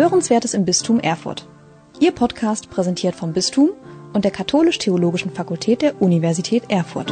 Hörenswertes im Bistum Erfurt. Ihr Podcast präsentiert vom Bistum und der Katholisch-Theologischen Fakultät der Universität Erfurt.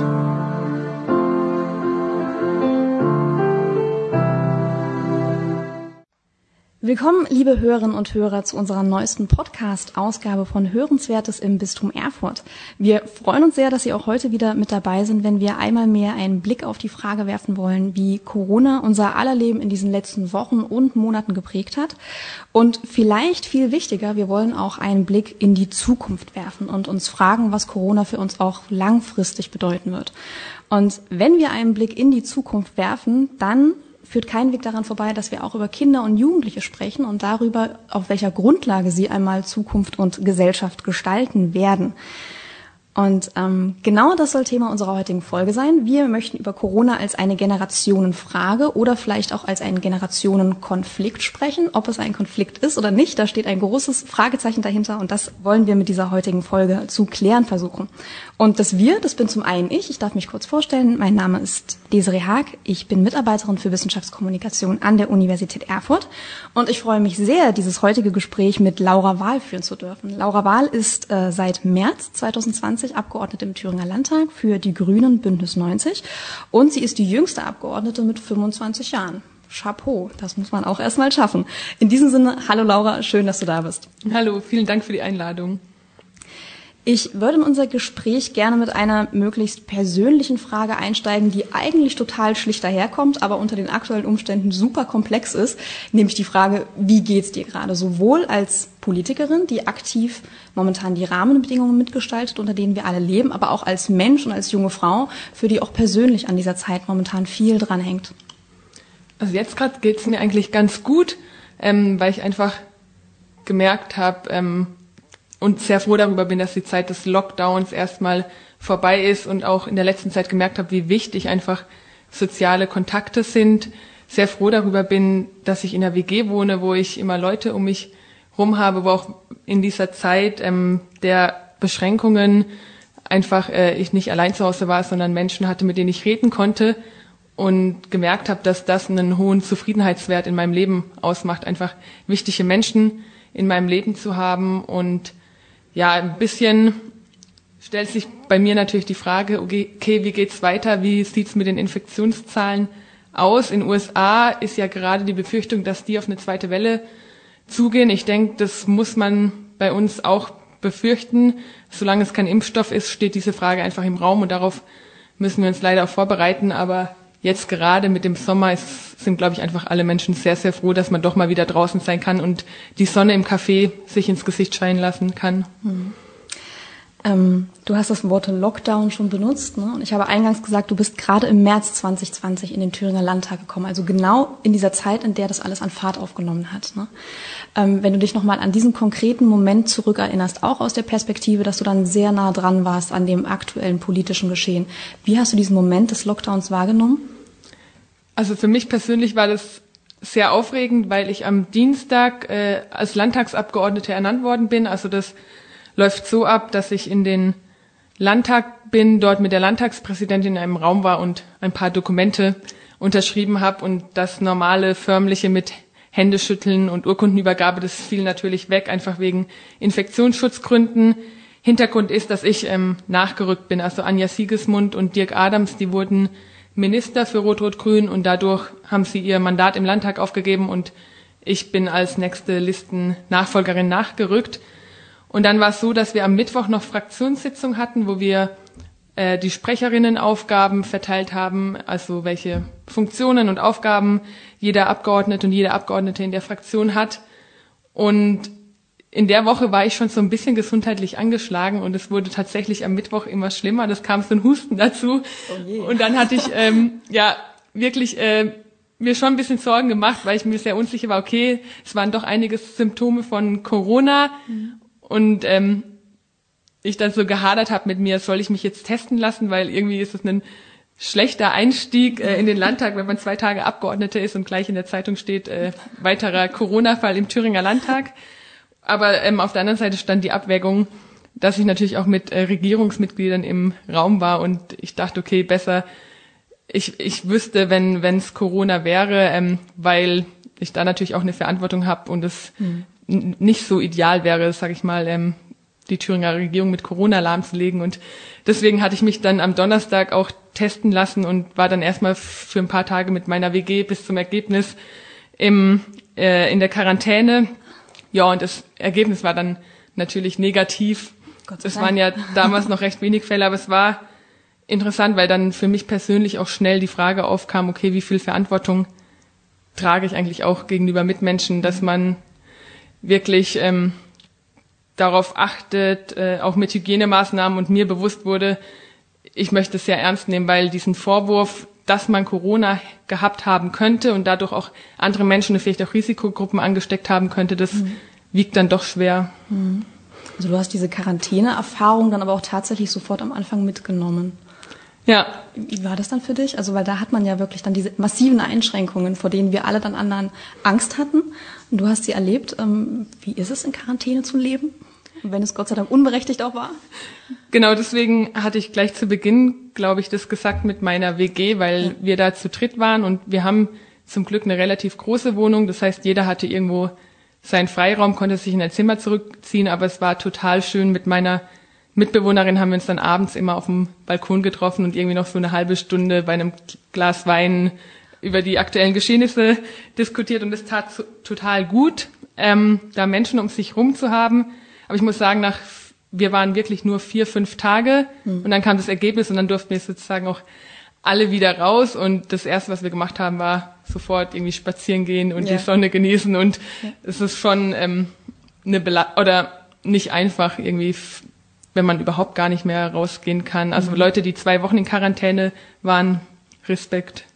Willkommen, liebe Hörerinnen und Hörer, zu unserer neuesten Podcast-Ausgabe von Hörenswertes im Bistum Erfurt. Wir freuen uns sehr, dass Sie auch heute wieder mit dabei sind, wenn wir einmal mehr einen Blick auf die Frage werfen wollen, wie Corona unser aller Leben in diesen letzten Wochen und Monaten geprägt hat. Und vielleicht viel wichtiger, wir wollen auch einen Blick in die Zukunft werfen und uns fragen, was Corona für uns auch langfristig bedeuten wird. Und wenn wir einen Blick in die Zukunft werfen, dann führt kein Weg daran vorbei, dass wir auch über Kinder und Jugendliche sprechen und darüber, auf welcher Grundlage sie einmal Zukunft und Gesellschaft gestalten werden. Und genau das soll Thema unserer heutigen Folge sein. Wir möchten über Corona als eine Generationenfrage oder vielleicht auch als einen Generationenkonflikt sprechen. Ob es ein Konflikt ist oder nicht, da steht ein großes Fragezeichen dahinter und das wollen wir mit dieser heutigen Folge zu klären versuchen. Und das bin zum einen ich darf mich kurz vorstellen. Mein Name ist Desiree Haag. Ich bin Mitarbeiterin für Wissenschaftskommunikation an der Universität Erfurt und ich freue mich sehr, dieses heutige Gespräch mit Laura Wahl führen zu dürfen. Laura Wahl ist seit März 2020 Abgeordnete im Thüringer Landtag für die Grünen Bündnis 90 und sie ist die jüngste Abgeordnete mit 25 Jahren. Chapeau, das muss man auch erstmal schaffen. In diesem Sinne, hallo Laura, schön, dass du da bist. Hallo, vielen Dank für die Einladung. Ich würde in unser Gespräch gerne mit einer möglichst persönlichen Frage einsteigen, die eigentlich total schlicht daherkommt, aber unter den aktuellen Umständen super komplex ist, nämlich die Frage, wie geht's dir gerade? Sowohl als Politikerin, die aktiv momentan die Rahmenbedingungen mitgestaltet, unter denen wir alle leben, aber auch als Mensch und als junge Frau, für die auch persönlich an dieser Zeit momentan viel dranhängt. Also jetzt gerade geht's mir eigentlich ganz gut, weil ich einfach gemerkt habe, und sehr froh darüber bin, dass die Zeit des Lockdowns erstmal vorbei ist und auch in der letzten Zeit gemerkt habe, wie wichtig einfach soziale Kontakte sind. Sehr froh darüber bin, dass ich in einer WG wohne, wo ich immer Leute um mich rum habe, wo auch in dieser Zeit der Beschränkungen einfach ich nicht allein zu Hause war, sondern Menschen hatte, mit denen ich reden konnte und gemerkt habe, dass das einen hohen Zufriedenheitswert in meinem Leben ausmacht, einfach wichtige Menschen in meinem Leben zu haben. Und ja, ein bisschen stellt sich bei mir natürlich die Frage, okay, wie geht's weiter? Wie sieht's mit den Infektionszahlen aus? In den USA ist ja gerade die Befürchtung, dass die auf eine zweite Welle zugehen. Ich denke, das muss man bei uns auch befürchten. Solange es kein Impfstoff ist, steht diese Frage einfach im Raum und darauf müssen wir uns leider auch vorbereiten. Aber jetzt gerade mit dem Sommer sind, glaube ich, einfach alle Menschen sehr, sehr froh, dass man doch mal wieder draußen sein kann und die Sonne im Café sich ins Gesicht scheinen lassen kann. Du hast das Wort Lockdown schon benutzt, ne? Und ich habe eingangs gesagt, du bist gerade im März 2020 in den Thüringer Landtag gekommen, also genau in dieser Zeit, in der das alles an Fahrt aufgenommen hat, ne? Wenn du dich nochmal an diesen konkreten Moment zurückerinnerst, auch aus der Perspektive, dass du dann sehr nah dran warst an dem aktuellen politischen Geschehen, wie hast du diesen Moment des Lockdowns wahrgenommen? Also für mich persönlich war das sehr aufregend, weil ich am Dienstag als Landtagsabgeordnete ernannt worden bin. Also das läuft so ab, dass ich in den Landtag bin, dort mit der Landtagspräsidentin in einem Raum war und ein paar Dokumente unterschrieben habe. Und das normale, förmliche mit Händeschütteln und Urkundenübergabe, das fiel natürlich weg, einfach wegen Infektionsschutzgründen. Hintergrund ist, dass ich nachgerückt bin. Also Anja Siegesmund und Dirk Adams, die wurden Minister für Rot-Rot-Grün und dadurch haben sie ihr Mandat im Landtag aufgegeben und ich bin als nächste Listennachfolgerin nachgerückt. Und dann war es so, dass wir am Mittwoch noch Fraktionssitzung hatten, wo wir die Sprecherinnenaufgaben verteilt haben, also welche Funktionen und Aufgaben jeder Abgeordnete und jede Abgeordnete in der Fraktion hat. Und in der Woche war ich schon so ein bisschen gesundheitlich angeschlagen und es wurde tatsächlich am Mittwoch immer schlimmer. Das kam so ein Husten dazu. Oh je. Und dann hatte ich wirklich mir schon ein bisschen Sorgen gemacht, weil ich mir sehr unsicher war, okay, es waren doch einige Symptome von Corona und ich dann so gehadert habe mit mir, soll ich mich jetzt testen lassen, weil irgendwie ist es ein schlechter Einstieg in den Landtag, wenn man 2 Tage Abgeordnete ist und gleich in der Zeitung steht, weiterer Corona-Fall im Thüringer Landtag. Aber auf der anderen Seite stand die Abwägung, dass ich natürlich auch mit Regierungsmitgliedern im Raum war und ich dachte, okay, besser, ich wüsste, wenn es Corona wäre, weil ich da natürlich auch eine Verantwortung habe und es nicht so ideal wäre, sage ich mal, die Thüringer Regierung mit Corona lahmzulegen. Und deswegen hatte ich mich dann am Donnerstag auch testen lassen und war dann erstmal für ein paar Tage mit meiner WG bis zum Ergebnis in der Quarantäne. Ja, und das Ergebnis war dann natürlich negativ. Es waren ja damals noch recht wenig Fälle, aber es war interessant, weil dann für mich persönlich auch schnell die Frage aufkam, okay, wie viel Verantwortung trage ich eigentlich auch gegenüber Mitmenschen, dass man wirklich darauf achtet, auch mit Hygienemaßnahmen, und mir bewusst wurde, ich möchte es sehr ernst nehmen, weil diesen Vorwurf, dass man Corona gehabt haben könnte und dadurch auch andere Menschen, vielleicht auch Risikogruppen angesteckt haben könnte, das wiegt dann doch schwer. Also du hast diese Quarantäne-Erfahrung dann aber auch tatsächlich sofort am Anfang mitgenommen. Ja. Wie war das dann für dich? Also weil da hat man ja wirklich dann diese massiven Einschränkungen, vor denen wir alle dann anderen Angst hatten. Und du hast sie erlebt. Wie ist es, in Quarantäne zu leben? Wenn es Gott sei Dank unberechtigt auch war? Genau, deswegen hatte ich gleich zu Beginn, glaube ich, das gesagt mit meiner WG, weil wir da zu dritt waren und wir haben zum Glück eine relativ große Wohnung. Das heißt, jeder hatte irgendwo seinen Freiraum, konnte sich in ein Zimmer zurückziehen, aber es war total schön. Mit meiner Mitbewohnerin haben wir uns dann abends immer auf dem Balkon getroffen und irgendwie noch so eine halbe Stunde bei einem Glas Wein über die aktuellen Geschehnisse diskutiert, und es tat total gut, da Menschen um sich rum zu haben. Aber ich muss sagen, wir waren wirklich nur 4-5 Tage und dann kam das Ergebnis und dann durften wir sozusagen auch alle wieder raus, und das Erste, was wir gemacht haben, war sofort irgendwie spazieren gehen und die Sonne genießen, und es ist schon oder nicht einfach irgendwie, wenn man überhaupt gar nicht mehr rausgehen kann. Also Leute, die 2 Wochen in Quarantäne waren, Respekt.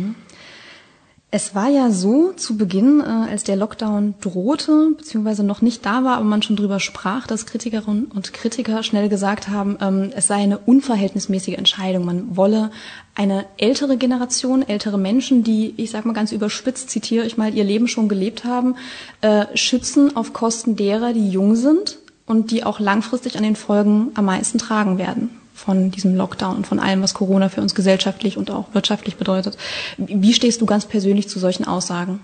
Es war ja so zu Beginn, als der Lockdown drohte, beziehungsweise noch nicht da war, aber man schon drüber sprach, dass Kritikerinnen und Kritiker schnell gesagt haben, es sei eine unverhältnismäßige Entscheidung. Man wolle eine ältere Generation, ältere Menschen, die, ich sag mal ganz überspitzt, zitiere ich mal, ihr Leben schon gelebt haben, schützen auf Kosten derer, die jung sind und die auch langfristig an den Folgen am meisten tragen werden von diesem Lockdown und von allem, was Corona für uns gesellschaftlich und auch wirtschaftlich bedeutet. Wie stehst du ganz persönlich zu solchen Aussagen?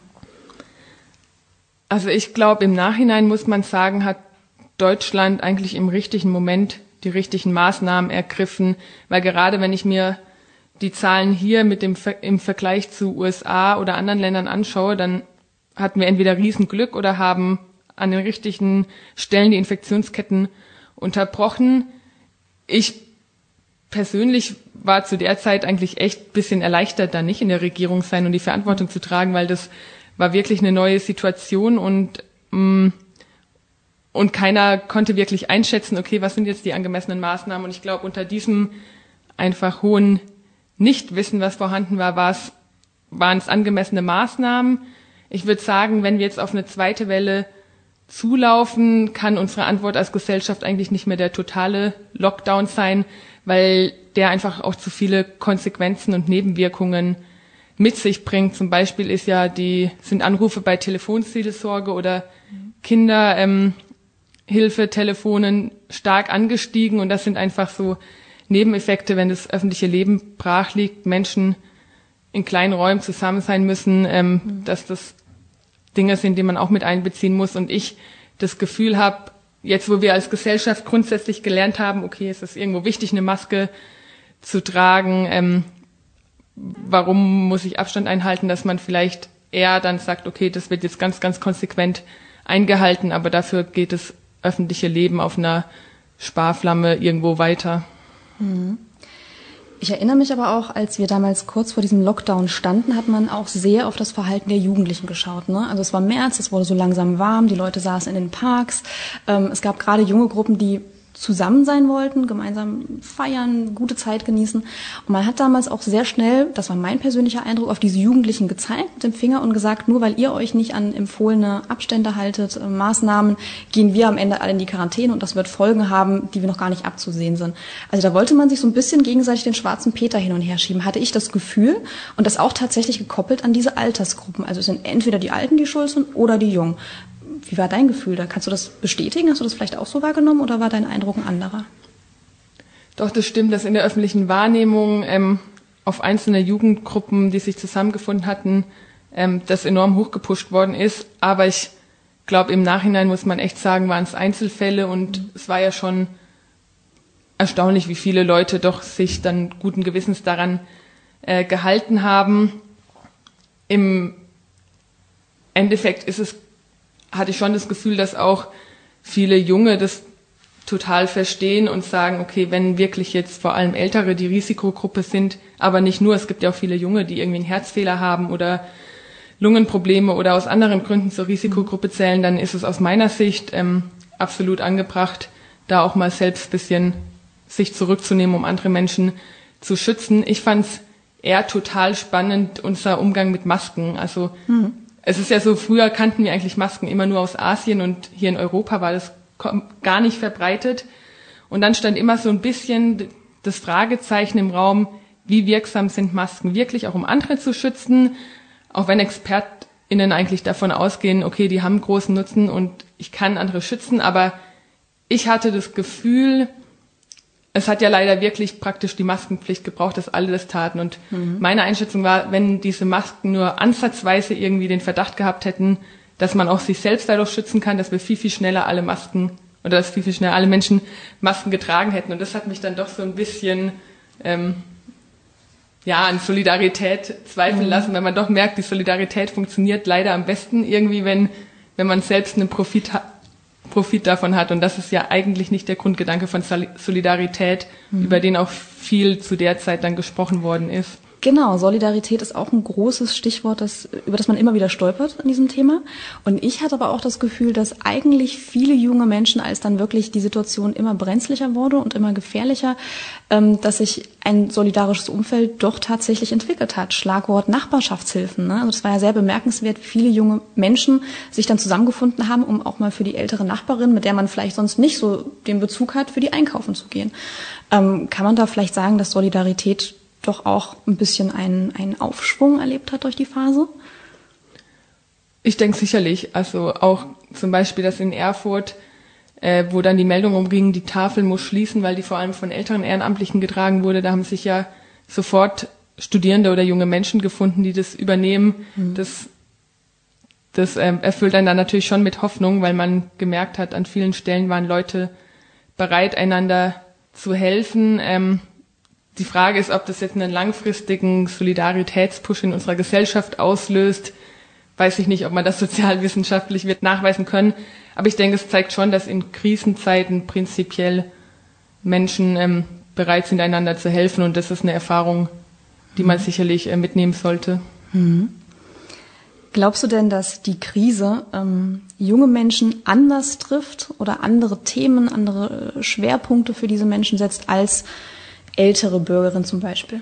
Also ich glaube, im Nachhinein muss man sagen, hat Deutschland eigentlich im richtigen Moment die richtigen Maßnahmen ergriffen, weil gerade wenn ich mir die Zahlen hier im Vergleich zu USA oder anderen Ländern anschaue, dann hatten wir entweder Riesenglück oder haben an den richtigen Stellen die Infektionsketten unterbrochen. Ich persönlich war zu der Zeit eigentlich echt ein bisschen erleichtert, da nicht in der Regierung sein und die Verantwortung zu tragen, weil das war wirklich eine neue Situation, und keiner konnte wirklich einschätzen, okay, was sind jetzt die angemessenen Maßnahmen? Und ich glaube, unter diesem einfach hohen Nichtwissen, was vorhanden war, waren es angemessene Maßnahmen. Ich würde sagen, wenn wir jetzt auf eine zweite Welle zulaufen, kann unsere Antwort als Gesellschaft eigentlich nicht mehr der totale Lockdown sein, weil der einfach auch zu viele Konsequenzen und Nebenwirkungen mit sich bringt. Zum Beispiel sind Anrufe bei Telefonseelsorge oder Kinderhilfetelefonen stark angestiegen, und das sind einfach so Nebeneffekte, wenn das öffentliche Leben brach liegt, Menschen in kleinen Räumen zusammen sein müssen, dass das Dinge sind, die man auch mit einbeziehen muss, und ich das Gefühl habe, jetzt wo wir als Gesellschaft grundsätzlich gelernt haben, okay, es ist irgendwo wichtig, eine Maske zu tragen, warum muss ich Abstand einhalten, dass man vielleicht eher dann sagt, okay, das wird jetzt ganz, ganz konsequent eingehalten, aber dafür geht das öffentliche Leben auf einer Sparflamme irgendwo weiter. Ich erinnere mich aber auch, als wir damals kurz vor diesem Lockdown standen, hat man auch sehr auf das Verhalten der Jugendlichen geschaut, ne? Also es war März, es wurde so langsam warm, die Leute saßen in den Parks. Es gab gerade junge Gruppen, die zusammen sein wollten, gemeinsam feiern, gute Zeit genießen. Und man hat damals auch sehr schnell, das war mein persönlicher Eindruck, auf diese Jugendlichen gezeigt mit dem Finger und gesagt, nur weil ihr euch nicht an empfohlene Abstände haltet, Maßnahmen, gehen wir am Ende alle in die Quarantäne, und das wird Folgen haben, die wir noch gar nicht abzusehen sind. Also da wollte man sich so ein bisschen gegenseitig den schwarzen Peter hin und her schieben, hatte ich das Gefühl, und das auch tatsächlich gekoppelt an diese Altersgruppen. Also es sind entweder die Alten, die schuld sind, oder die Jungen. Wie war dein Gefühl da? Kannst du das bestätigen? Hast du das vielleicht auch so wahrgenommen, oder war dein Eindruck ein anderer? Doch, das stimmt, dass in der öffentlichen Wahrnehmung auf einzelne Jugendgruppen, die sich zusammengefunden hatten, das enorm hochgepusht worden ist. Aber ich glaube, im Nachhinein muss man echt sagen, waren es Einzelfälle und es war ja schon erstaunlich, wie viele Leute doch sich dann guten Gewissens daran gehalten haben. Im Endeffekt hatte ich schon das Gefühl, dass auch viele Junge das total verstehen und sagen, okay, wenn wirklich jetzt vor allem Ältere die Risikogruppe sind, aber nicht nur, es gibt ja auch viele Junge, die irgendwie einen Herzfehler haben oder Lungenprobleme oder aus anderen Gründen zur Risikogruppe zählen, dann ist es aus meiner Sicht absolut angebracht, da auch mal selbst ein bisschen sich zurückzunehmen, um andere Menschen zu schützen. Ich fand's eher total spannend, unser Umgang mit Masken. Also es ist ja so, früher kannten wir eigentlich Masken immer nur aus Asien und hier in Europa war das gar nicht verbreitet. Und dann stand immer so ein bisschen das Fragezeichen im Raum, wie wirksam sind Masken wirklich, auch um andere zu schützen, auch wenn ExpertInnen eigentlich davon ausgehen, okay, die haben großen Nutzen und ich kann andere schützen, aber ich hatte das Gefühl, es hat ja leider wirklich praktisch die Maskenpflicht gebraucht, dass alle das taten. Und meine Einschätzung war, wenn diese Masken nur ansatzweise irgendwie den Verdacht gehabt hätten, dass man auch sich selbst dadurch schützen kann, dass wir viel, viel schneller alle Masken oder dass viel, viel schneller alle Menschen Masken getragen hätten. Und das hat mich dann doch so ein bisschen an Solidarität zweifeln lassen, weil man doch merkt, die Solidarität funktioniert leider am besten irgendwie, wenn man selbst einen Profit davon hat. Und das ist ja eigentlich nicht der Grundgedanke von Solidarität, über den auch viel zu der Zeit dann gesprochen worden ist. Genau, Solidarität ist auch ein großes Stichwort, über das man immer wieder stolpert in diesem Thema. Und ich hatte aber auch das Gefühl, dass eigentlich viele junge Menschen, als dann wirklich die Situation immer brenzlicher wurde und immer gefährlicher, dass sich ein solidarisches Umfeld doch tatsächlich entwickelt hat. Schlagwort Nachbarschaftshilfen. Ne? Also das war ja sehr bemerkenswert, wie viele junge Menschen sich dann zusammengefunden haben, um auch mal für die ältere Nachbarin, mit der man vielleicht sonst nicht so den Bezug hat, für die einkaufen zu gehen. Kann man da vielleicht sagen, dass Solidarität doch auch ein bisschen einen Aufschwung erlebt hat durch die Phase? Ich denke sicherlich. Also auch zum Beispiel, dass in Erfurt, wo dann die Meldung umging, die Tafel muss schließen, weil die vor allem von älteren Ehrenamtlichen getragen wurde. Da haben sich ja sofort Studierende oder junge Menschen gefunden, die das übernehmen. Das erfüllt einen dann natürlich schon mit Hoffnung, weil man gemerkt hat, an vielen Stellen waren Leute bereit, einander zu helfen. Die Frage ist, ob das jetzt einen langfristigen Solidaritätspush in unserer Gesellschaft auslöst. Weiß ich nicht, ob man das sozialwissenschaftlich wird nachweisen können. Aber ich denke, es zeigt schon, dass in Krisenzeiten prinzipiell Menschen bereit sind, einander zu helfen. Und das ist eine Erfahrung, die man sicherlich mitnehmen sollte. Glaubst du denn, dass die Krise junge Menschen anders trifft oder andere Themen, andere Schwerpunkte für diese Menschen setzt als ältere Bürgerin zum Beispiel?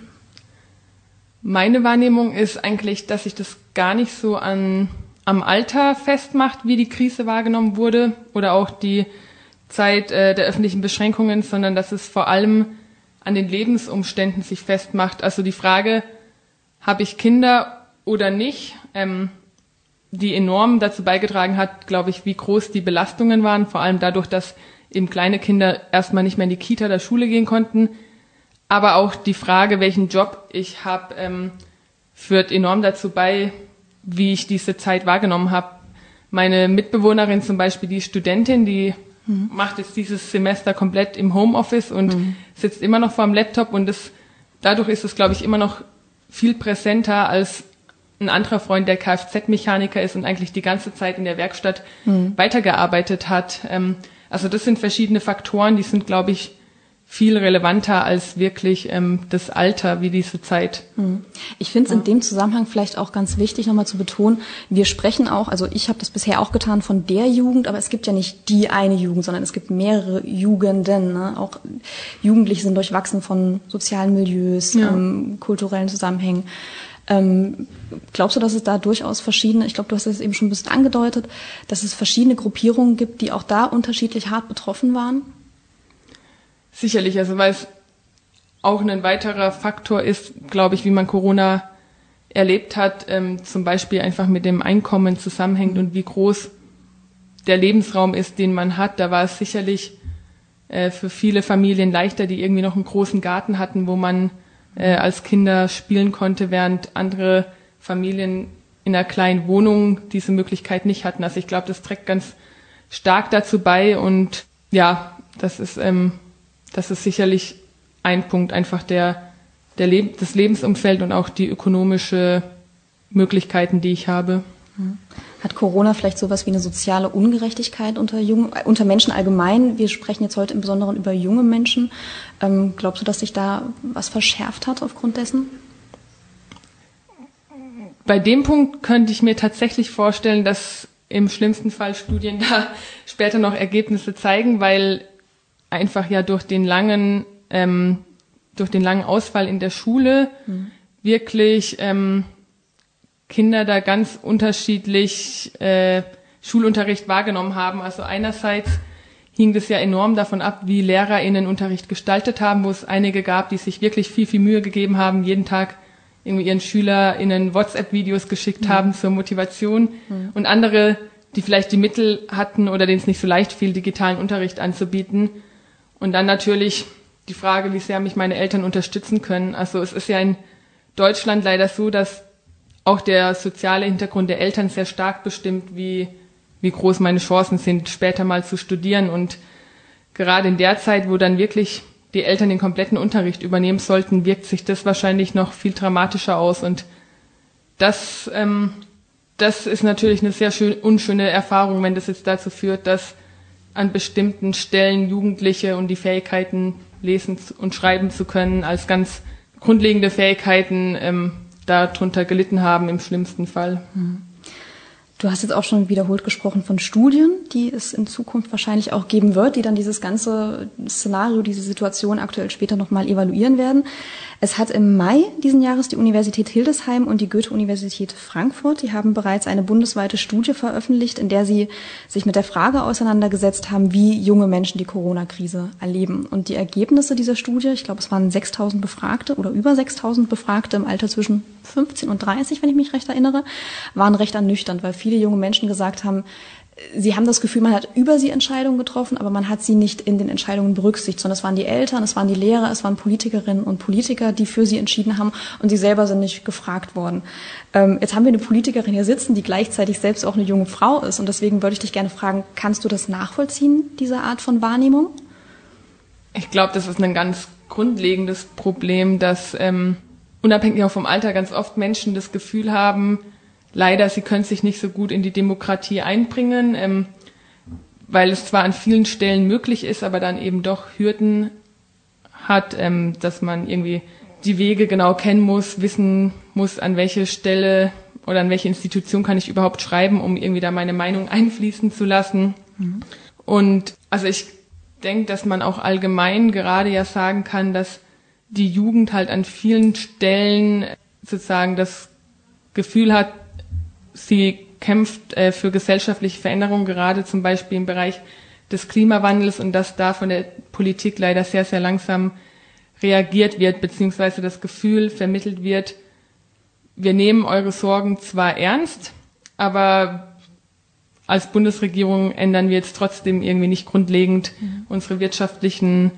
Meine Wahrnehmung ist eigentlich, dass sich das gar nicht so am Alter festmacht, wie die Krise wahrgenommen wurde oder auch die Zeit der öffentlichen Beschränkungen, sondern dass es vor allem an den Lebensumständen sich festmacht. Also die Frage, habe ich Kinder oder nicht, die enorm dazu beigetragen hat, glaube ich, wie groß die Belastungen waren, vor allem dadurch, dass eben kleine Kinder erstmal nicht mehr in die Kita oder Schule gehen konnten. Aber auch die Frage, welchen Job ich habe, führt enorm dazu bei, wie ich diese Zeit wahrgenommen habe. Meine Mitbewohnerin zum Beispiel, die Studentin, die macht jetzt dieses Semester komplett im Homeoffice und sitzt immer noch vor dem Laptop und dadurch ist es, glaube ich, immer noch viel präsenter als ein anderer Freund, der Kfz-Mechaniker ist und eigentlich die ganze Zeit in der Werkstatt weitergearbeitet hat. Also das sind verschiedene Faktoren, die sind, glaube ich, viel relevanter als wirklich das Alter, wie diese Zeit. Ich finde es in dem Zusammenhang vielleicht auch ganz wichtig, nochmal zu betonen, wir sprechen auch, also ich habe das bisher auch getan, von der Jugend, aber es gibt ja nicht die eine Jugend, sondern es gibt mehrere Jugenden. Ne? Auch Jugendliche sind durchwachsen von sozialen Milieus, kulturellen Zusammenhängen. Glaubst du, dass es da durchaus verschiedene, ich glaube, du hast es eben schon ein bisschen angedeutet, dass es verschiedene Gruppierungen gibt, die auch da unterschiedlich hart betroffen waren? Sicherlich, also weil es auch ein weiterer Faktor ist, glaube ich, wie man Corona erlebt hat, zum Beispiel einfach mit dem Einkommen zusammenhängt und wie groß der Lebensraum ist, den man hat. Da war es sicherlich für viele Familien leichter, die irgendwie noch einen großen Garten hatten, wo man als Kinder spielen konnte, während andere Familien in einer kleinen Wohnung diese Möglichkeit nicht hatten. Also ich glaube, das trägt ganz stark dazu bei und ja, das ist sicherlich ein Punkt, einfach das Lebensumfeld und auch die ökonomische Möglichkeiten, die ich habe. Hat Corona vielleicht sowas wie eine soziale Ungerechtigkeit unter Menschen allgemein? Wir sprechen jetzt heute im Besonderen über junge Menschen. Glaubst du, dass sich da was verschärft hat aufgrund dessen? Bei dem Punkt könnte ich mir tatsächlich vorstellen, dass im schlimmsten Fall Studien da später noch Ergebnisse zeigen, weil einfach ja durch den langen Ausfall in der Schule wirklich Kinder da ganz unterschiedlich Schulunterricht wahrgenommen haben. Also einerseits hing das ja enorm davon ab, wie LehrerInnen Unterricht gestaltet haben, wo es einige gab, die sich wirklich viel, viel Mühe gegeben haben, jeden Tag irgendwie ihren SchülerInnen WhatsApp-Videos geschickt haben zur Motivation und andere, die vielleicht die Mittel hatten oder denen es nicht so leicht fiel, digitalen Unterricht anzubieten. Und dann natürlich die Frage, wie sehr mich meine Eltern unterstützen können. Also es ist ja in Deutschland leider so, dass auch der soziale Hintergrund der Eltern sehr stark bestimmt, wie groß meine Chancen sind, später mal zu studieren. Und gerade in der Zeit, wo dann wirklich die Eltern den kompletten Unterricht übernehmen sollten, wirkt sich das wahrscheinlich noch viel dramatischer aus. Und das ist natürlich eine sehr unschöne Erfahrung, wenn das jetzt dazu führt, dass an bestimmten Stellen Jugendliche und die Fähigkeiten, lesen und schreiben zu können, als ganz grundlegende Fähigkeiten darunter gelitten haben im schlimmsten Fall. Du hast jetzt auch schon wiederholt gesprochen von Studien, die es in Zukunft wahrscheinlich auch geben wird, die dann dieses ganze Szenario, diese Situation aktuell später nochmal evaluieren werden. Es hat im Mai diesen Jahres die Universität Hildesheim und die Goethe-Universität Frankfurt, die haben bereits eine bundesweite Studie veröffentlicht, in der sie sich mit der Frage auseinandergesetzt haben, wie junge Menschen die Corona-Krise erleben. Und die Ergebnisse dieser Studie, ich glaube, es waren 6.000 Befragte oder über 6.000 Befragte im Alter zwischen 15 und 30, wenn ich mich recht erinnere, waren recht ernüchternd, weil viele junge Menschen gesagt haben, sie haben das Gefühl, man hat über sie Entscheidungen getroffen, aber man hat sie nicht in den Entscheidungen berücksichtigt, sondern es waren die Eltern, es waren die Lehrer, es waren Politikerinnen und Politiker, die für sie entschieden haben und sie selber sind nicht gefragt worden. Jetzt haben wir eine Politikerin hier sitzen, die gleichzeitig selbst auch eine junge Frau ist und deswegen würde ich dich gerne fragen, kannst du das nachvollziehen, diese Art von Wahrnehmung? Ich glaube, das ist ein ganz grundlegendes Problem, dass unabhängig auch vom Alter ganz oft Menschen das Gefühl haben, leider, sie können sich nicht so gut in die Demokratie einbringen, weil es zwar an vielen Stellen möglich ist, aber dann eben doch Hürden hat, dass man irgendwie die Wege genau kennen muss, wissen muss, an welche Stelle oder an welche Institution kann ich überhaupt schreiben, um irgendwie da meine Meinung einfließen zu lassen. Und also ich denke, dass man auch allgemein gerade ja sagen kann, dass die Jugend halt an vielen Stellen sozusagen das Gefühl hat, sie kämpft für gesellschaftliche Veränderungen, gerade zum Beispiel im Bereich des Klimawandels und dass da von der Politik leider sehr, sehr langsam reagiert wird, beziehungsweise das Gefühl vermittelt wird, wir nehmen eure Sorgen zwar ernst, aber als Bundesregierung ändern wir jetzt trotzdem irgendwie nicht grundlegend unsere wirtschaftlichen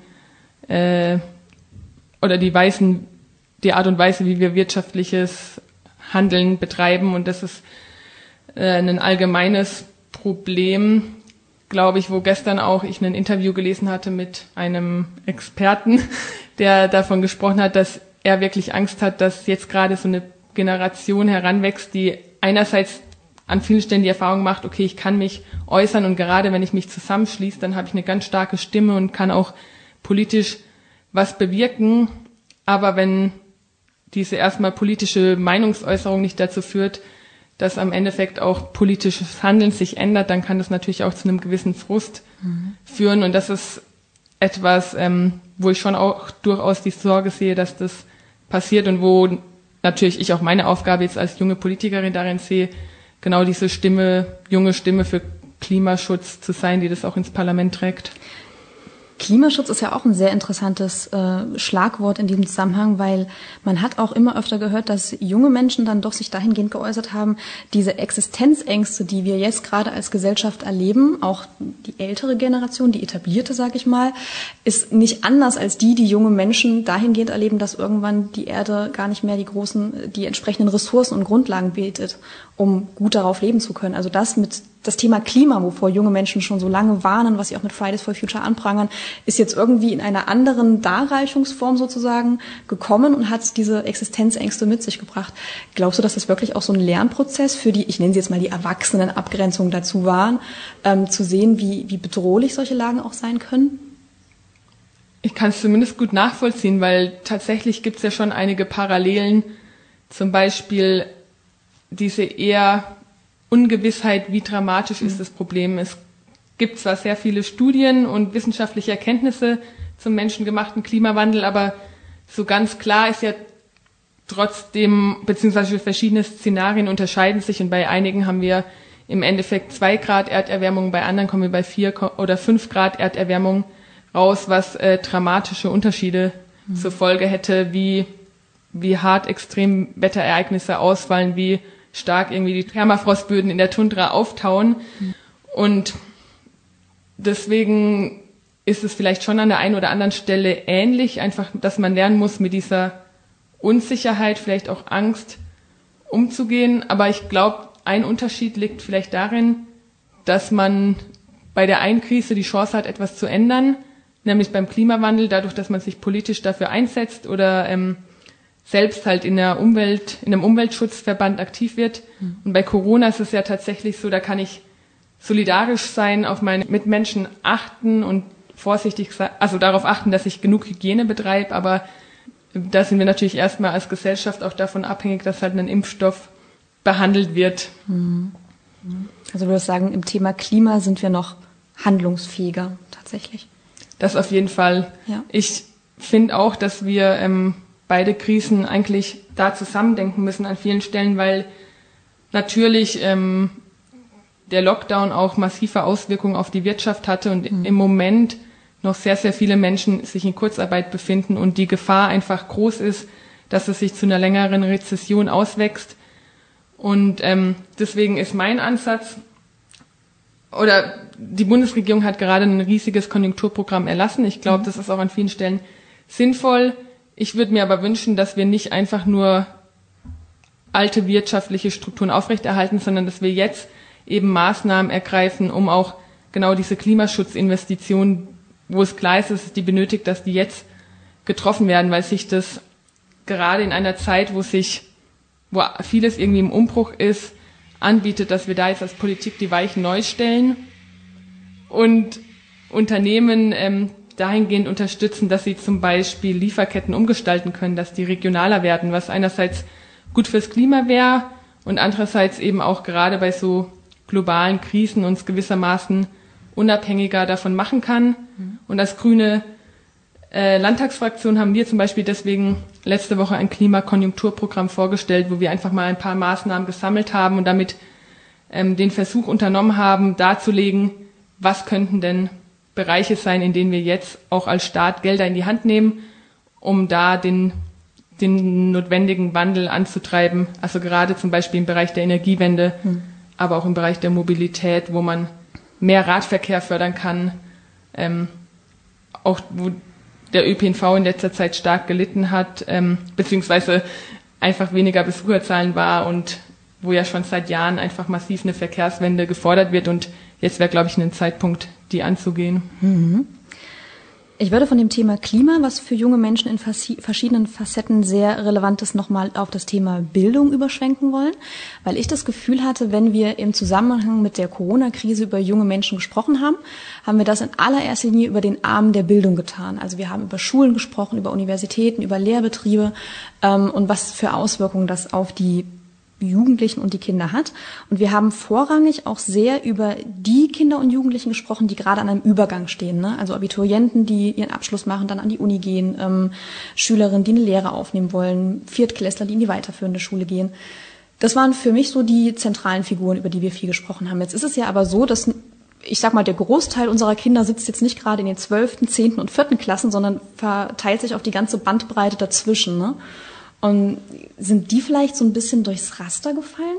oder die Art und Weise, wie wir wirtschaftliches Handeln betreiben. Und das ist ein allgemeines Problem, glaube ich, wo gestern auch ich ein Interview gelesen hatte mit einem Experten, der davon gesprochen hat, dass er wirklich Angst hat, dass jetzt gerade so eine Generation heranwächst, die einerseits an vielen Stellen die Erfahrung macht, okay, ich kann mich äußern und gerade wenn ich mich zusammenschließe, dann habe ich eine ganz starke Stimme und kann auch politisch was bewirken. Aber wenn diese erstmal politische Meinungsäußerung nicht dazu führt, dass am Endeffekt auch politisches Handeln sich ändert, dann kann das natürlich auch zu einem gewissen Frust führen. Und das ist etwas, wo ich schon auch durchaus die Sorge sehe, dass das passiert und wo natürlich ich auch meine Aufgabe jetzt als junge Politikerin darin sehe, genau diese junge Stimme für Klimaschutz zu sein, die das auch ins Parlament trägt. Klimaschutz ist ja auch ein sehr interessantes Schlagwort in diesem Zusammenhang, weil man hat auch immer öfter gehört, dass junge Menschen dann doch sich dahingehend geäußert haben, diese Existenzängste, die wir jetzt gerade als Gesellschaft erleben, auch die ältere Generation, die etablierte, sage ich mal, ist nicht anders als die junge Menschen dahingehend erleben, dass irgendwann die Erde gar nicht mehr die entsprechenden Ressourcen und Grundlagen bietet, um gut darauf leben zu können. Also das Thema Klima, wovor junge Menschen schon so lange warnen, was sie auch mit Fridays for Future anprangern, ist jetzt irgendwie in einer anderen Darreichungsform sozusagen gekommen und hat diese Existenzängste mit sich gebracht. Glaubst du, dass das wirklich auch so ein Lernprozess für die, ich nenne sie jetzt mal die Erwachsenenabgrenzung dazu waren, zu sehen, wie bedrohlich solche Lagen auch sein können? Ich kann es zumindest gut nachvollziehen, weil tatsächlich gibt es ja schon einige Parallelen, zum Beispiel diese eher Ungewissheit, wie dramatisch ist das Problem. Es gibt zwar sehr viele Studien und wissenschaftliche Erkenntnisse zum menschengemachten Klimawandel, aber so ganz klar ist ja trotzdem, beziehungsweise verschiedene Szenarien unterscheiden sich und bei einigen haben wir im Endeffekt 2 Grad Erderwärmung, bei anderen kommen wir bei 4 oder 5 Grad Erderwärmung raus, was dramatische Unterschiede zur Folge hätte, wie hart Extremwetterereignisse ausfallen, wie stark irgendwie die Permafrostböden in der Tundra auftauen. Und deswegen ist es vielleicht schon an der einen oder anderen Stelle ähnlich, einfach, dass man lernen muss, mit dieser Unsicherheit, vielleicht auch Angst umzugehen. Aber ich glaube, ein Unterschied liegt vielleicht darin, dass man bei der einen Krise die Chance hat, etwas zu ändern, nämlich beim Klimawandel, dadurch, dass man sich politisch dafür einsetzt oder selbst halt in einem Umweltschutzverband aktiv wird. Und bei Corona ist es ja tatsächlich so, da kann ich solidarisch sein, auf meine Mitmenschen achten und vorsichtig sein, also darauf achten, dass ich genug Hygiene betreibe, aber da sind wir natürlich erstmal als Gesellschaft auch davon abhängig, dass halt ein Impfstoff behandelt wird. Also du würdest sagen, im Thema Klima sind wir noch handlungsfähiger tatsächlich. Das auf jeden Fall. Ja. Ich finde auch, dass wir beide Krisen eigentlich da zusammendenken müssen an vielen Stellen, weil natürlich der Lockdown auch massive Auswirkungen auf die Wirtschaft hatte und im Moment noch sehr, sehr viele Menschen sich in Kurzarbeit befinden und die Gefahr einfach groß ist, dass es sich zu einer längeren Rezession auswächst. Und deswegen ist mein Ansatz, oder die Bundesregierung hat gerade ein riesiges Konjunkturprogramm erlassen. Ich glaube, das ist auch an vielen Stellen sinnvoll. Ich würde mir aber wünschen, dass wir nicht einfach nur alte wirtschaftliche Strukturen aufrechterhalten, sondern dass wir jetzt eben Maßnahmen ergreifen, um auch genau diese Klimaschutzinvestitionen, wo es klar ist, dass es die benötigt, dass die jetzt getroffen werden, weil sich das gerade in einer Zeit, wo vieles irgendwie im Umbruch ist, anbietet, dass wir da jetzt als Politik die Weichen neu stellen und Unternehmen dahingehend unterstützen, dass sie zum Beispiel Lieferketten umgestalten können, dass die regionaler werden, was einerseits gut fürs Klima wäre und andererseits eben auch gerade bei so globalen Krisen uns gewissermaßen unabhängiger davon machen kann. Und als grüne Landtagsfraktion haben wir zum Beispiel deswegen letzte Woche ein Klimakonjunkturprogramm vorgestellt, wo wir einfach mal ein paar Maßnahmen gesammelt haben und damit den Versuch unternommen haben, darzulegen, was könnten denn Bereiche sein, in denen wir jetzt auch als Staat Gelder in die Hand nehmen, um da den notwendigen Wandel anzutreiben. Also gerade zum Beispiel im Bereich der Energiewende, aber auch im Bereich der Mobilität, wo man mehr Radverkehr fördern kann, auch wo der ÖPNV in letzter Zeit stark gelitten hat, beziehungsweise einfach weniger Besucherzahlen war und wo ja schon seit Jahren einfach massiv eine Verkehrswende gefordert wird. Und jetzt wäre, glaube ich, ein Zeitpunkt, die anzugehen. Ich würde von dem Thema Klima, was für junge Menschen in verschiedenen Facetten sehr relevant ist, nochmal auf das Thema Bildung überschwenken wollen, weil ich das Gefühl hatte, wenn wir im Zusammenhang mit der Corona-Krise über junge Menschen gesprochen haben, haben wir das in allererster Linie über den Arm der Bildung getan. Also wir haben über Schulen gesprochen, über Universitäten, über Lehrbetriebe und was für Auswirkungen das auf die Jugendlichen und die Kinder hat. Und wir haben vorrangig auch sehr über die Kinder und Jugendlichen gesprochen, die gerade an einem Übergang stehen. Ne? Also Abiturienten, die ihren Abschluss machen, dann an die Uni gehen, Schülerinnen, die eine Lehre aufnehmen wollen, Viertklässler, die in die weiterführende Schule gehen. Das waren für mich so die zentralen Figuren, über die wir viel gesprochen haben. Jetzt ist es ja aber so, dass ich sag mal, der Großteil unserer Kinder sitzt jetzt nicht gerade in den 12., 10. und 4. Klassen, sondern verteilt sich auf die ganze Bandbreite dazwischen. Ne? Und sind die vielleicht so ein bisschen durchs Raster gefallen?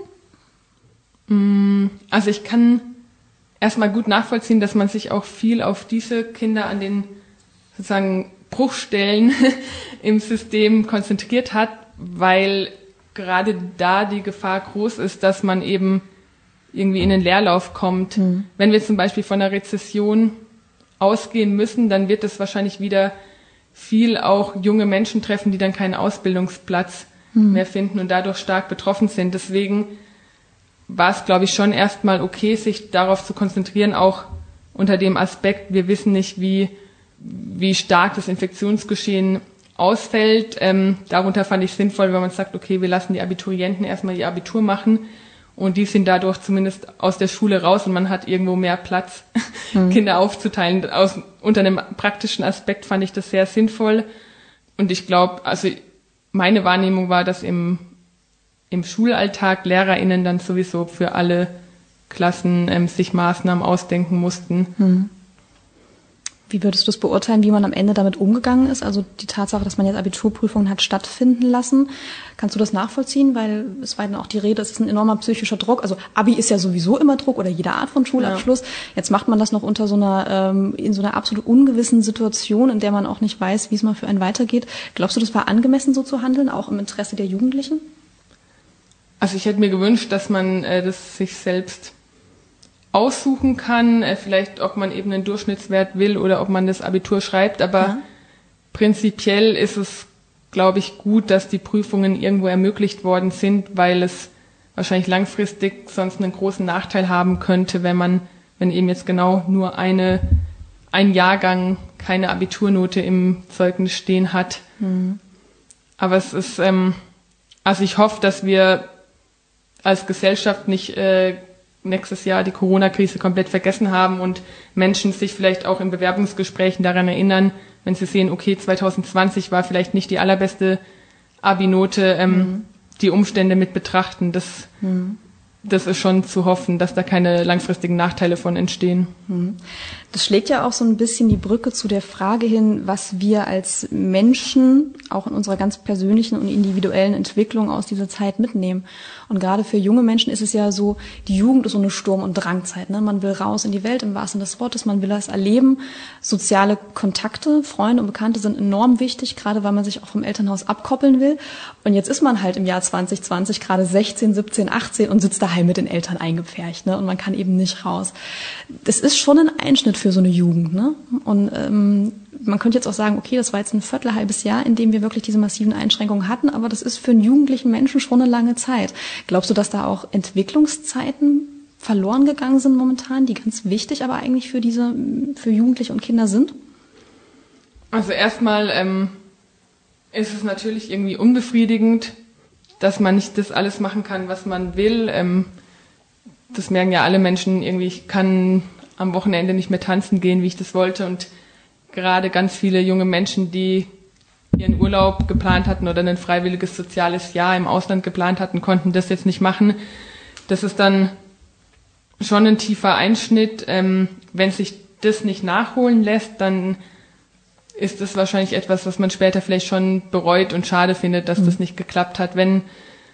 Also ich kann erstmal gut nachvollziehen, dass man sich auch viel auf diese Kinder an den sozusagen Bruchstellen im System konzentriert hat, weil gerade da die Gefahr groß ist, dass man eben irgendwie in den Leerlauf kommt. Wenn wir zum Beispiel von einer Rezession ausgehen müssen, dann wird es wahrscheinlich wieder viel auch junge Menschen treffen, die dann keinen Ausbildungsplatz mehr finden und dadurch stark betroffen sind. Deswegen war es, glaube ich, schon erstmal okay, sich darauf zu konzentrieren, auch unter dem Aspekt, wir wissen nicht, wie stark das Infektionsgeschehen ausfällt. Darunter fand ich sinnvoll, wenn man sagt, okay, wir lassen die Abiturienten erstmal ihr Abitur machen und die sind dadurch zumindest aus der Schule raus und man hat irgendwo mehr Platz, Kinder aufzuteilen. Unter einem praktischen Aspekt fand ich das sehr sinnvoll. Und ich glaube, also meine Wahrnehmung war, dass im Schulalltag LehrerInnen dann sowieso für alle Klassen sich Maßnahmen ausdenken mussten. Wie würdest du es beurteilen, wie man am Ende damit umgegangen ist? Also die Tatsache, dass man jetzt Abiturprüfungen hat stattfinden lassen. Kannst du das nachvollziehen? Weil es war dann auch die Rede, es ist ein enormer psychischer Druck. Also Abi ist ja sowieso immer Druck oder jede Art von Schulabschluss. Ja. Jetzt macht man das noch unter in so einer absolut ungewissen Situation, in der man auch nicht weiß, wie es mal für einen weitergeht. Glaubst du, das war angemessen, so zu handeln, auch im Interesse der Jugendlichen? Also ich hätte mir gewünscht, dass man das sich selbst aussuchen kann, vielleicht ob man eben einen Durchschnittswert will oder ob man das Abitur schreibt, aber prinzipiell ist es, glaube ich, gut, dass die Prüfungen irgendwo ermöglicht worden sind, weil es wahrscheinlich langfristig sonst einen großen Nachteil haben könnte, wenn eben jetzt genau nur ein Jahrgang keine Abiturnote im Zeugnis stehen hat. Aber es ist, also ich hoffe, dass wir als Gesellschaft nicht nächstes Jahr die Corona-Krise komplett vergessen haben und Menschen sich vielleicht auch in Bewerbungsgesprächen daran erinnern, wenn sie sehen, okay, 2020 war vielleicht nicht die allerbeste Abi-Note, die Umstände mit betrachten. Das ist schon zu hoffen, dass da keine langfristigen Nachteile von entstehen. Das schlägt ja auch so ein bisschen die Brücke zu der Frage hin, was wir als Menschen auch in unserer ganz persönlichen und individuellen Entwicklung aus dieser Zeit mitnehmen. Und gerade für junge Menschen ist es ja so, die Jugend ist so eine Sturm- und Drangzeit. Ne? Man will raus in die Welt im wahrsten Sinne des Wortes, man will das erleben. Soziale Kontakte, Freunde und Bekannte sind enorm wichtig, gerade weil man sich auch vom Elternhaus abkoppeln will. Und jetzt ist man halt im Jahr 2020 gerade 16, 17, 18 und sitzt daheim mit den Eltern eingepfercht, ne? Und man kann eben nicht raus. Das ist schon ein Einschnitt für so eine Jugend, ne? Und man könnte jetzt auch sagen, okay, das war jetzt ein halbes Jahr, in dem wir wirklich diese massiven Einschränkungen hatten, aber das ist für einen jugendlichen Menschen schon eine lange Zeit. Glaubst du, dass da auch Entwicklungszeiten verloren gegangen sind momentan, die ganz wichtig aber eigentlich für Jugendliche und Kinder sind? Also erstmal ist es natürlich irgendwie unbefriedigend, dass man nicht das alles machen kann, was man will. Das merken ja alle Menschen irgendwie, ich kann am Wochenende nicht mehr tanzen gehen, wie ich das wollte. Und gerade ganz viele junge Menschen, die ihren Urlaub geplant hatten oder ein freiwilliges soziales Jahr im Ausland geplant hatten, konnten das jetzt nicht machen. Das ist dann schon ein tiefer Einschnitt. Wenn sich das nicht nachholen lässt, dann ist das wahrscheinlich etwas, was man später vielleicht schon bereut und schade findet, dass das nicht geklappt hat. Wenn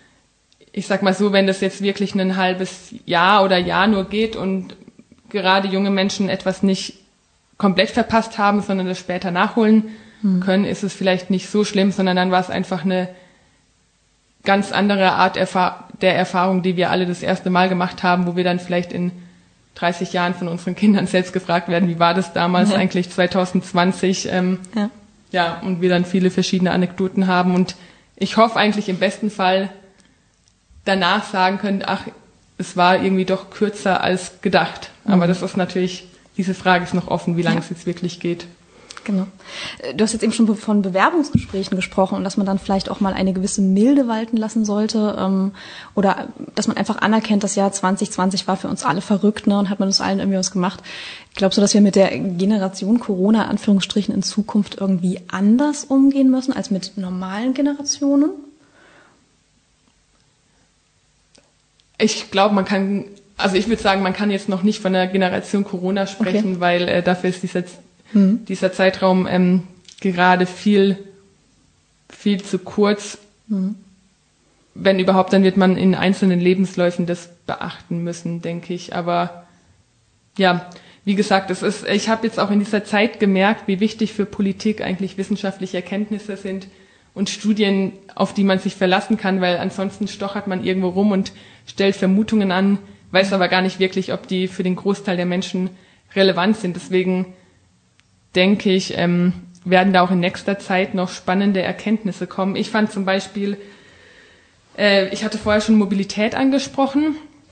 das jetzt wirklich ein halbes Jahr oder Jahr nur geht und gerade junge Menschen etwas nicht komplett verpasst haben, sondern das später nachholen können, ist es vielleicht nicht so schlimm, sondern dann war es einfach eine ganz andere Art der Erfahrung, die wir alle das erste Mal gemacht haben, wo wir dann vielleicht in 30 Jahren von unseren Kindern selbst gefragt werden, wie war das damals eigentlich 2020? Und wir dann viele verschiedene Anekdoten haben. Und ich hoffe eigentlich im besten Fall danach sagen können, ach, es war irgendwie doch kürzer als gedacht. Aber das ist natürlich, diese Frage ist noch offen, wie lange es jetzt wirklich geht. Genau. Du hast jetzt eben schon von Bewerbungsgesprächen gesprochen und dass man dann vielleicht auch mal eine gewisse Milde walten lassen sollte oder dass man einfach anerkennt, das Jahr 2020 war für uns alle verrückt, ne, und hat man uns allen irgendwie was gemacht. Glaubst du, dass wir mit der Generation Corona in Anführungsstrichen in Zukunft irgendwie anders umgehen müssen als mit normalen Generationen? Ich glaube, man kann Also ich würde sagen, man kann jetzt noch nicht von der Generation Corona sprechen, weil dafür ist dieser Zeitraum gerade viel zu kurz. Wenn überhaupt, dann wird man in einzelnen Lebensläufen das beachten müssen, denke ich. Aber ja, wie gesagt, ich habe jetzt auch in dieser Zeit gemerkt, wie wichtig für Politik eigentlich wissenschaftliche Erkenntnisse sind und Studien, auf die man sich verlassen kann, weil ansonsten stochert man irgendwo rum und stellt Vermutungen an, weiß aber gar nicht wirklich, ob die für den Großteil der Menschen relevant sind. Deswegen denke ich, werden da auch in nächster Zeit noch spannende Erkenntnisse kommen. Ich fand zum Beispiel, ich hatte vorher schon Mobilität angesprochen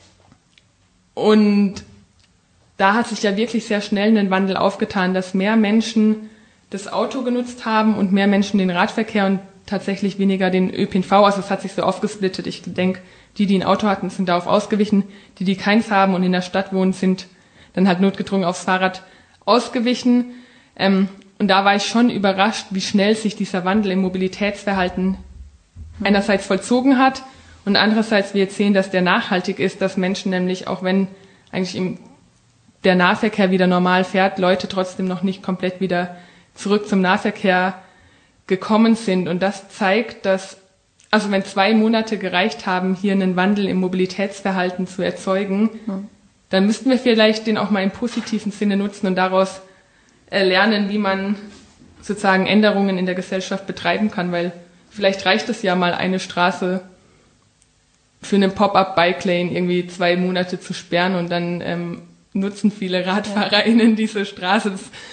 und da hat sich ja wirklich sehr schnell ein Wandel aufgetan, dass mehr Menschen das Auto genutzt haben und mehr Menschen den Radverkehr und tatsächlich weniger den ÖPNV. Also es hat sich so aufgesplittet. Ich denke, die ein Auto hatten, sind darauf ausgewichen. Die keins haben und in der Stadt wohnen, sind dann halt notgedrungen aufs Fahrrad ausgewichen. Und da war ich schon überrascht, wie schnell sich dieser Wandel im Mobilitätsverhalten einerseits vollzogen hat und andererseits wir jetzt sehen, dass der nachhaltig ist, dass Menschen nämlich, auch wenn eigentlich der Nahverkehr wieder normal fährt, Leute trotzdem noch nicht komplett wieder zurück zum Nahverkehr gekommen sind. Und das zeigt, dass, also wenn 2 Monate gereicht haben, hier einen Wandel im Mobilitätsverhalten zu erzeugen, dann müssten wir vielleicht den auch mal im positiven Sinne nutzen und daraus lernen, wie man sozusagen Änderungen in der Gesellschaft betreiben kann, weil vielleicht reicht es ja mal, eine Straße für einen Pop-up-Bike-Lane irgendwie 2 Monate zu sperren und dann nutzen viele RadfahrerInnen diese Straße.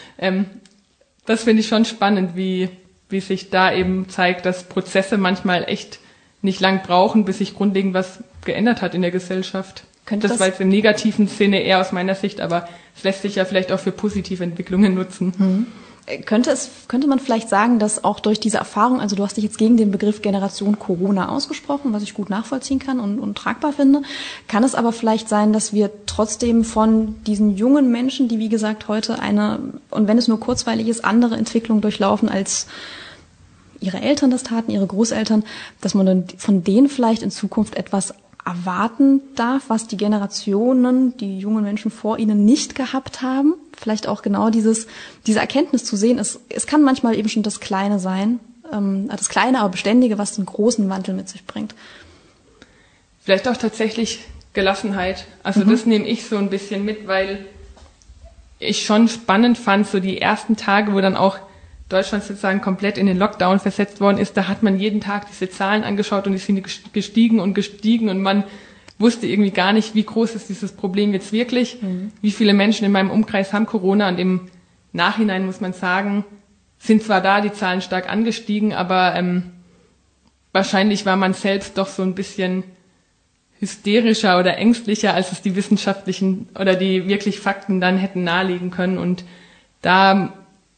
Das finde ich schon spannend, wie sich da eben zeigt, dass Prozesse manchmal echt nicht lang brauchen, bis sich grundlegend was geändert hat in der Gesellschaft. Das war jetzt im negativen Sinne eher aus meiner Sicht, aber es lässt sich ja vielleicht auch für positive Entwicklungen nutzen. Könnte man vielleicht sagen, dass auch durch diese Erfahrung, also du hast dich jetzt gegen den Begriff Generation Corona ausgesprochen, was ich gut nachvollziehen kann und tragbar finde, kann es aber vielleicht sein, dass wir trotzdem von diesen jungen Menschen, die wie gesagt heute und wenn es nur kurzweilig ist, andere Entwicklung durchlaufen als ihre Eltern das taten, ihre Großeltern, dass man dann von denen vielleicht in Zukunft etwas erwarten darf, was die Generationen, die jungen Menschen vor ihnen nicht gehabt haben. Vielleicht auch genau diese Erkenntnis zu sehen. Es kann manchmal eben schon das Kleine sein, das Kleine, aber Beständige, was den großen Wandel mit sich bringt. Vielleicht auch tatsächlich Gelassenheit. Also das nehme ich so ein bisschen mit, weil ich schon spannend fand, so die ersten Tage, wo dann auch Deutschland sozusagen komplett in den Lockdown versetzt worden ist, da hat man jeden Tag diese Zahlen angeschaut und die sind gestiegen und man wusste irgendwie gar nicht, wie groß ist dieses Problem jetzt wirklich, wie viele Menschen in meinem Umkreis haben Corona und im Nachhinein muss man sagen, sind zwar da die Zahlen stark angestiegen, aber wahrscheinlich war man selbst doch so ein bisschen hysterischer oder ängstlicher, als es die wissenschaftlichen oder die wirklich Fakten dann hätten nahelegen können und da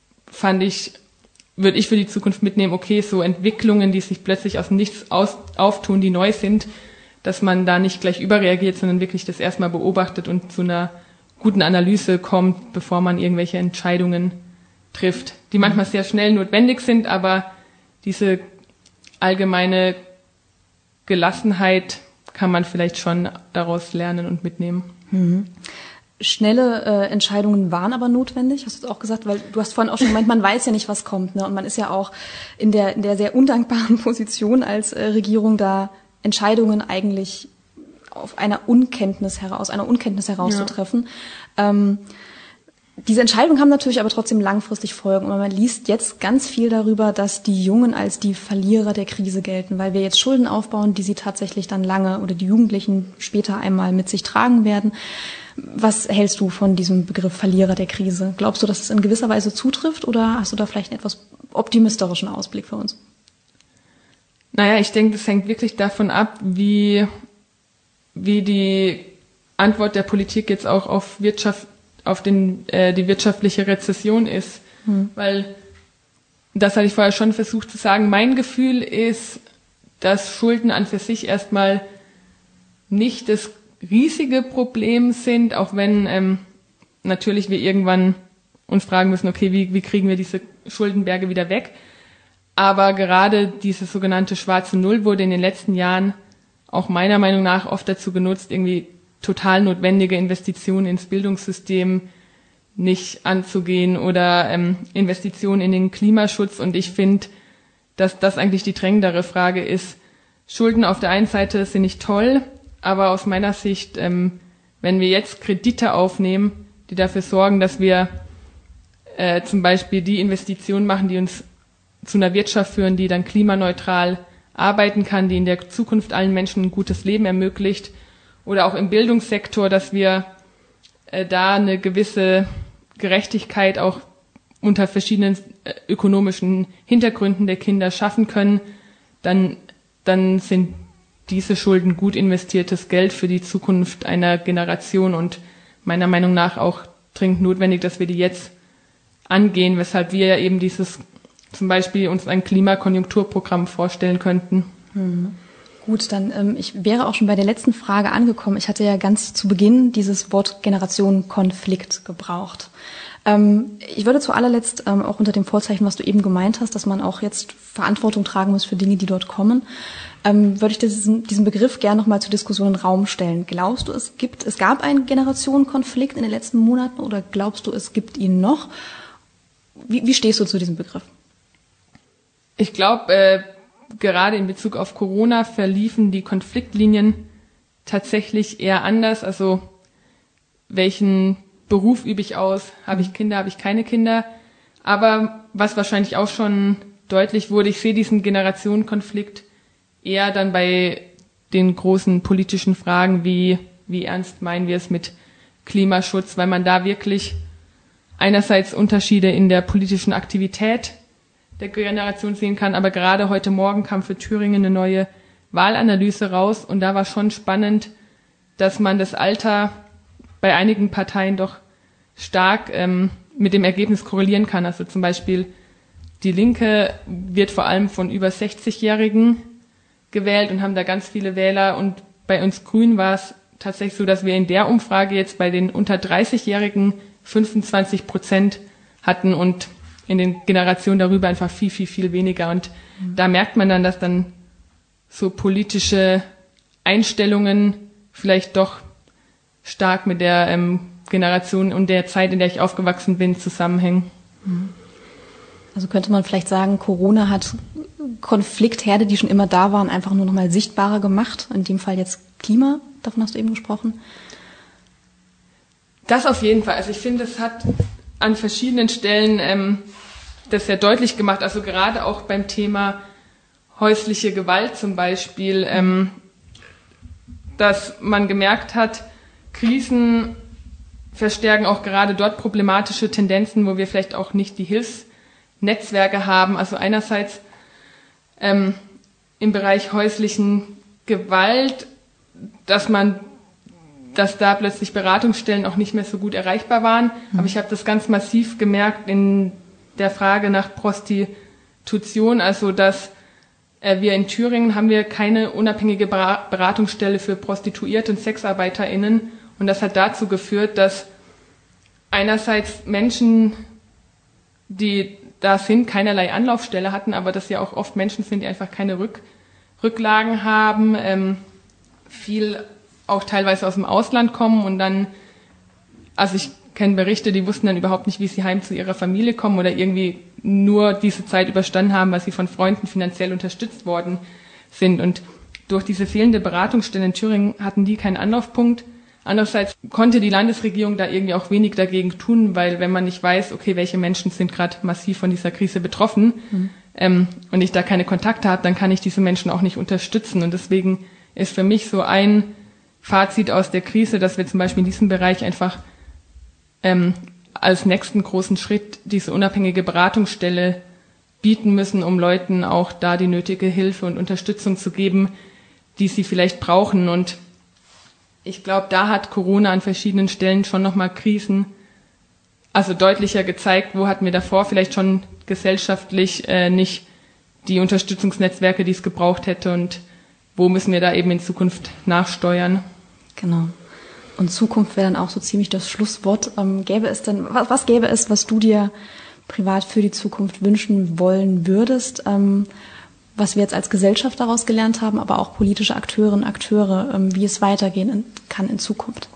würde ich für die Zukunft mitnehmen, okay, so Entwicklungen, die sich plötzlich aus dem Nichts auftun, die neu sind, dass man da nicht gleich überreagiert, sondern wirklich das erstmal beobachtet und zu einer guten Analyse kommt, bevor man irgendwelche Entscheidungen trifft, die manchmal sehr schnell notwendig sind, aber diese allgemeine Gelassenheit kann man vielleicht schon daraus lernen und mitnehmen. Schnelle Entscheidungen waren aber notwendig, hast du auch gesagt, weil du hast vorhin auch schon gemeint, man weiß ja nicht, was kommt, ne? Und man ist ja auch in der sehr undankbaren Position als Regierung, da Entscheidungen eigentlich aus einer Unkenntnis heraus zu treffen. Diese Entscheidungen haben natürlich aber trotzdem langfristig Folgen. Und man liest jetzt ganz viel darüber, dass die Jungen als die Verlierer der Krise gelten, weil wir jetzt Schulden aufbauen, die sie tatsächlich dann lange oder die Jugendlichen später einmal mit sich tragen werden. Was hältst du von diesem Begriff Verlierer der Krise? Glaubst du, dass es in gewisser Weise zutrifft oder hast du da vielleicht einen etwas optimistischeren Ausblick für uns? Naja, ich denke, das hängt wirklich davon ab, wie die Antwort der Politik jetzt auch auf die wirtschaftliche Rezession ist. Weil, das hatte ich vorher schon versucht zu sagen, mein Gefühl ist, dass Schulden an für sich erstmal nicht das riesige Problem sind, auch wenn natürlich wir irgendwann uns fragen müssen, okay, wie kriegen wir diese Schuldenberge wieder weg? Aber gerade diese sogenannte schwarze Null wurde in den letzten Jahren auch meiner Meinung nach oft dazu genutzt, irgendwie total notwendige Investitionen ins Bildungssystem nicht anzugehen oder Investitionen in den Klimaschutz. Und ich finde, dass das eigentlich die drängendere Frage ist. Schulden auf der einen Seite sind nicht toll, aber aus meiner Sicht, wenn wir jetzt Kredite aufnehmen, die dafür sorgen, dass wir zum Beispiel die Investitionen machen, die uns zu einer Wirtschaft führen, die dann klimaneutral arbeiten kann, die in der Zukunft allen Menschen ein gutes Leben ermöglicht, oder auch im Bildungssektor, dass wir da eine gewisse Gerechtigkeit auch unter verschiedenen ökonomischen Hintergründen der Kinder schaffen können, dann sind diese Schulden gut investiertes Geld für die Zukunft einer Generation und meiner Meinung nach auch dringend notwendig, dass wir die jetzt angehen, weshalb wir ja eben zum Beispiel uns ein Klimakonjunkturprogramm vorstellen könnten. Gut, dann ich wäre auch schon bei der letzten Frage angekommen. Ich hatte ja ganz zu Beginn dieses Wort Generationenkonflikt gebraucht. Ich würde zu allerletzt auch unter dem Vorzeichen, was du eben gemeint hast, dass man auch jetzt Verantwortung tragen muss für Dinge, die dort kommen, würde ich diesen Begriff gerne nochmal zur Diskussion in den Raum stellen. Glaubst du, es gab einen Generationenkonflikt in den letzten Monaten oder glaubst du, es gibt ihn noch? Wie stehst du zu diesem Begriff? Ich glaube, gerade in Bezug auf Corona verliefen die Konfliktlinien tatsächlich eher anders. Also welchen Beruf übe ich aus? Habe ich Kinder, habe ich keine Kinder? Aber was wahrscheinlich auch schon deutlich wurde, ich sehe diesen Generationenkonflikt eher dann bei den großen politischen Fragen, wie ernst meinen wir es mit Klimaschutz, weil man da wirklich einerseits Unterschiede in der politischen Aktivität der Generation sehen kann, aber gerade heute Morgen kam für Thüringen eine neue Wahlanalyse raus und da war schon spannend, dass man das Alter bei einigen Parteien doch stark mit dem Ergebnis korrelieren kann. Also zum Beispiel die Linke wird vor allem von über 60-Jährigen gewählt und haben da ganz viele Wähler und bei uns Grünen war es tatsächlich so, dass wir in der Umfrage jetzt bei den unter 30-Jährigen 25% hatten und in den Generationen darüber einfach viel, viel, viel weniger. Und da merkt man dann, dass dann so politische Einstellungen vielleicht doch stark mit der Generation und der Zeit, in der ich aufgewachsen bin, zusammenhängen. Also könnte man vielleicht sagen, Corona hat Konfliktherde, die schon immer da waren, einfach nur noch mal sichtbarer gemacht. In dem Fall jetzt Klima, davon hast du eben gesprochen. Das auf jeden Fall. Also ich finde, es hat an verschiedenen Stellen das sehr deutlich gemacht. Also gerade auch beim Thema häusliche Gewalt zum Beispiel, dass man gemerkt hat, Krisen verstärken auch gerade dort problematische Tendenzen, wo wir vielleicht auch nicht die Hilfsnetzwerke haben. Also einerseits im Bereich häuslichen Gewalt, dass da plötzlich Beratungsstellen auch nicht mehr so gut erreichbar waren. Aber ich habe das ganz massiv gemerkt in der Frage nach Prostitution, also dass wir in Thüringen haben wir keine unabhängige Beratungsstelle für Prostituierte und SexarbeiterInnen. Und das hat dazu geführt, dass einerseits Menschen, die da sind, keinerlei Anlaufstelle hatten, aber dass ja auch oft Menschen sind, die einfach keine Rücklagen haben, viel auch teilweise aus dem Ausland kommen und dann, also ich kenne Berichte, die wussten dann überhaupt nicht, wie sie heim zu ihrer Familie kommen oder irgendwie nur diese Zeit überstanden haben, weil sie von Freunden finanziell unterstützt worden sind. Und durch diese fehlende Beratungsstelle in Thüringen hatten die keinen Anlaufpunkt. Andererseits konnte die Landesregierung da irgendwie auch wenig dagegen tun, weil wenn man nicht weiß, okay, welche Menschen sind gerade massiv von dieser Krise betroffen und ich da keine Kontakte habe, dann kann ich diese Menschen auch nicht unterstützen. Und deswegen ist für mich so ein Fazit aus der Krise, dass wir zum Beispiel in diesem Bereich einfach als nächsten großen Schritt diese unabhängige Beratungsstelle bieten müssen, um Leuten auch da die nötige Hilfe und Unterstützung zu geben, die sie vielleicht brauchen. Und ich glaube, da hat Corona an verschiedenen Stellen schon nochmal Krisen, also deutlicher gezeigt, wo hatten wir davor vielleicht schon gesellschaftlich nicht die Unterstützungsnetzwerke, die es gebraucht hätte und wo müssen wir da eben in Zukunft nachsteuern. Genau. Und Zukunft wäre dann auch so ziemlich das Schlusswort. Was gäbe es, was du dir privat für die Zukunft wünschen wollen würdest, was wir jetzt als Gesellschaft daraus gelernt haben, aber auch politische Akteurinnen und Akteure, wie es weitergehen kann in Zukunft?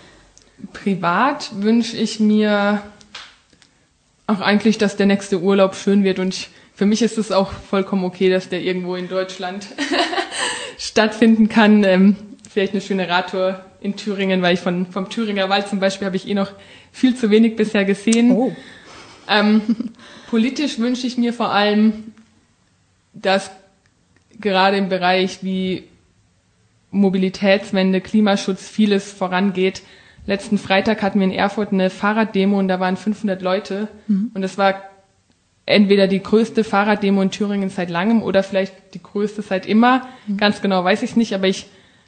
Privat wünsche ich mir auch eigentlich, dass der nächste Urlaub schön wird und für mich ist es auch vollkommen okay, dass der irgendwo in Deutschland stattfinden kann. Vielleicht eine schöne Radtour in Thüringen, weil ich vom Thüringer Wald zum Beispiel habe ich noch viel zu wenig bisher gesehen. Oh. Politisch wünsche ich mir vor allem, dass gerade im Bereich wie Mobilitätswende, Klimaschutz vieles vorangeht. Letzten Freitag hatten wir in Erfurt eine Fahrraddemo und da waren 500 Leute. Und das war entweder die größte Fahrraddemo in Thüringen seit langem oder vielleicht die größte seit immer. Ganz genau weiß ich es nicht, aber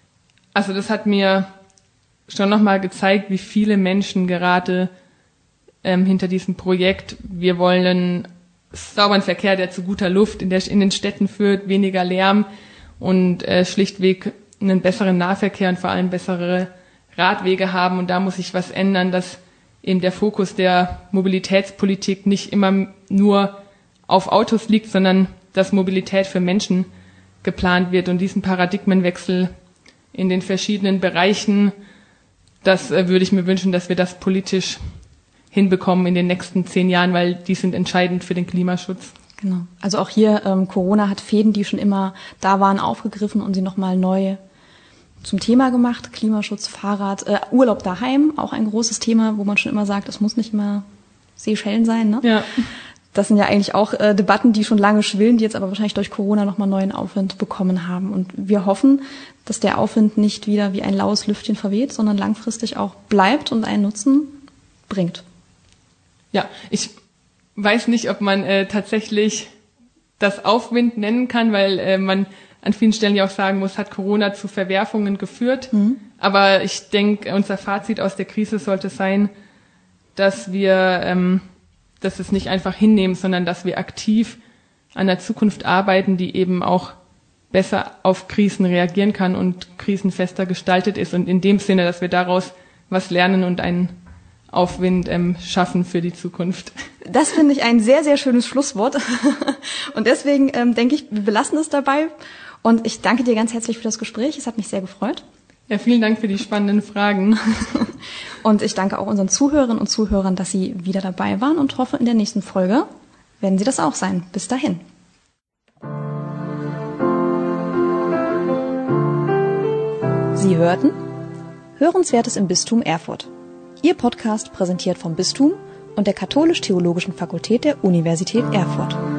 das hat mir schon nochmal gezeigt, wie viele Menschen gerade hinter diesem Projekt, wir wollen einen sauberen Verkehr, der zu guter Luft in den Städten führt, weniger Lärm und schlichtweg einen besseren Nahverkehr und vor allem bessere Radwege haben. Und da muss sich was ändern, dass eben der Fokus der Mobilitätspolitik nicht immer nur auf Autos liegt, sondern dass Mobilität für Menschen geplant wird und diesen Paradigmenwechsel in den verschiedenen Bereichen, das würde ich mir wünschen, dass wir das politisch hinbekommen in den nächsten 10 Jahren, weil die sind entscheidend für den Klimaschutz. Genau. Also auch hier, Corona hat Fäden, die schon immer da waren, aufgegriffen und sie nochmal neu zum Thema gemacht. Klimaschutz, Fahrrad, Urlaub daheim, auch ein großes Thema, wo man schon immer sagt, es muss nicht immer Seychellen sein, ne? Ja. Das sind ja eigentlich auch Debatten, die schon lange schwillen, die jetzt aber wahrscheinlich durch Corona nochmal neuen Aufwind bekommen haben. Und wir hoffen, dass der Aufwind nicht wieder wie ein laues Lüftchen verweht, sondern langfristig auch bleibt und einen Nutzen bringt. Ja, ich weiß nicht, ob man tatsächlich das Aufwind nennen kann, weil man an vielen Stellen ja auch sagen muss, hat Corona zu Verwerfungen geführt. Aber ich denke, unser Fazit aus der Krise sollte sein, dass wir dass es nicht einfach hinnehmen, sondern dass wir aktiv an der Zukunft arbeiten, die eben auch besser auf Krisen reagieren kann und krisenfester gestaltet ist. Und in dem Sinne, dass wir daraus was lernen und einen Aufwind schaffen für die Zukunft. Das finde ich ein sehr, sehr schönes Schlusswort. Und deswegen denke ich, wir belassen es dabei. Und ich danke dir ganz herzlich für das Gespräch. Es hat mich sehr gefreut. Ja, vielen Dank für die spannenden Fragen. Und ich danke auch unseren Zuhörerinnen und Zuhörern, dass sie wieder dabei waren und hoffe, in der nächsten Folge werden sie das auch sein. Bis dahin. Sie hörten Hörenswertes im Bistum Erfurt. Ihr Podcast präsentiert vom Bistum und der Katholisch-Theologischen Fakultät der Universität Erfurt.